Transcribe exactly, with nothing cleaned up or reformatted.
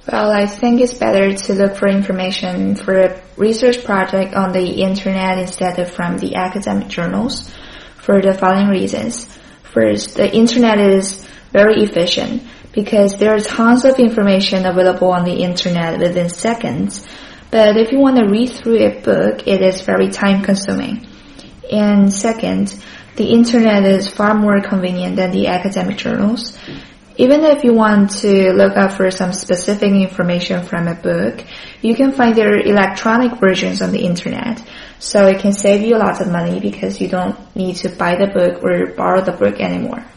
Well, I think it's better to look for information for a research project on the internet instead of from the academic journals for the following reasons. First, the internet is very efficient because there are tons of information available on the internet within seconds. But if you want to read through a book, it is very time consuming. And second, the internet is far more convenient than the academic journals. Even if you want to look up for some specific information from a book, you can find their electronic versions on the internet. So it can save you a lot of money because you don't need to buy the book or borrow the book anymore.